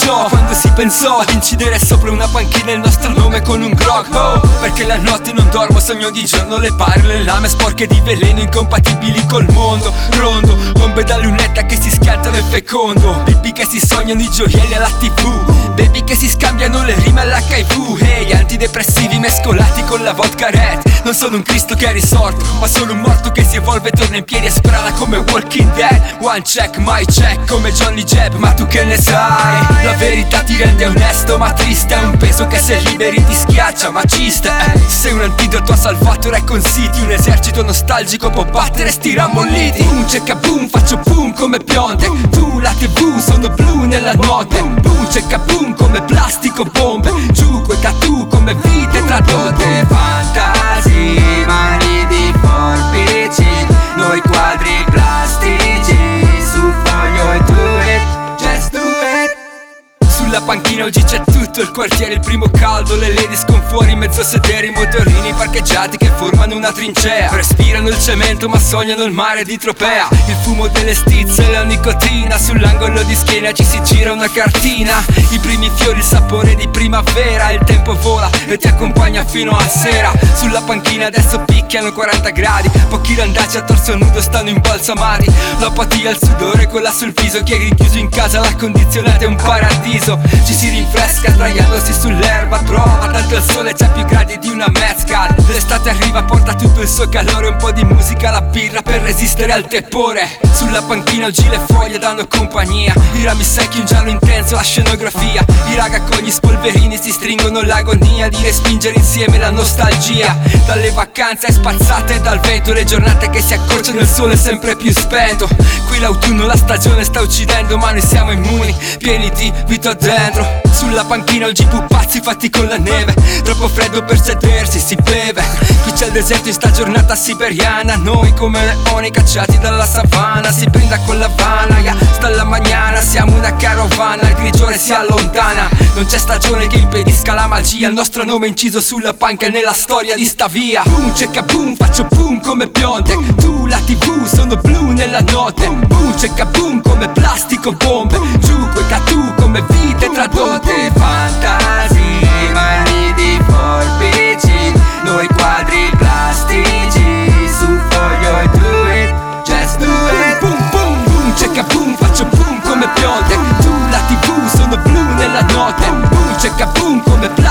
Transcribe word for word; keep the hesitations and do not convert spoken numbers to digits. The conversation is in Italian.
no quando si pensò ad incidere sopra una panchina il nostro nome con un grog. Oh, perché la notte non dormo, sogno di giorno le pare, le lame sporche di veleno incompatibili col mondo. Rondo, bombe da lunetta che si schiantano e fecondo, baby che si sognano i gioielli alla tv, baby che si scambiano le rime all'H I V. Hey, antidepressivi mescolati con la vodka red. Non sono un Cristo che è risorto, ma sono un morto che si evolve, torna in piedi e sprana come Walking Dead. One check, my check come Johnny Jeb, ma tu che ne sai? La verità ti rende onesto ma triste, è un peso che se liberi ti schiaccia, macista. eh. Sei un antidoto, ha salvato Raccoon City, un esercito nostalgico può battere sti rammolliti. Boom, checka boom, faccio boom come Piontek. Tu, la tv, sono blu nella notte. Boom, checka boom come plastico bombe. Giù quei tattoo come vite tradotte. Fantasi, mani di forbici, noi quadri plastici su foglio e do it, just do it. Sulla panchina oggi c'è tutto il quartiere, il primo caldo, le ladies con fuori mezzo sedere, i motorini parcheggiati che formano una trincea. Respirano il cemento ma sognano il mare di Tropea. Il fumo delle stizze e la nicotina, sull'angolo di schiena ci si gira una cartina. I primi fiori, il sapore di primavera, il tempo vola e ti accompagna fino a sera. Sulla panchina adesso picchiano quaranta gradi, pochi randaci a torso nudo stanno imbalsamati. L'apatia, il sudore, quella sul viso, chi è rinchiuso in casa, la condizionata è un paradiso. Ci si rinfresca sdraiandosi sull'erba, trova tanto il sole c'ha più gradi di una mezcal. L'estate arriva, porta tutto il suo calore, un po' di musica, la birra per resistere al tepore. Sulla panchina oggi le foglie danno compagnia, i rami secchi, un giallo intenso, la scenografia. I raga con gli spolverini si stringono l'agonia di respingere insieme la nostalgia. Dalle vacanze spazzate dal vento, le giornate che si accorciano, il sole sempre più spento. Qui l'autunno, la stagione sta uccidendo, ma noi siamo immuni, pieni di vita dentro. Sulla panchina oggi pupazzi fatti con la neve, troppo freddo per sedersi, si beve. Qui c'è il deserto in sta giornata siberiana, noi come leoni cacciati dalla savana. Si brinda con la vana, sta la magnana, siamo una carovana, il grigiore si allontana. Non c'è stagione che impedisca la magia, il nostro nome inciso sulla panca e nella storia di sta via. Boom, checka boom, faccio boom come Piontek. Tu, la tv, sono blu nella notte. Boom, checka boom come plastico bombe. Giù quei tattoo come vite tradotte. Fantasi, mani di forbici, noi quadri plastici su foglio e do it, just do it. Boom, boom, boom, checka boom, faccio boom come Piontek. Tu, la tv, sono blu nella notte. Boom, checka boom come plastico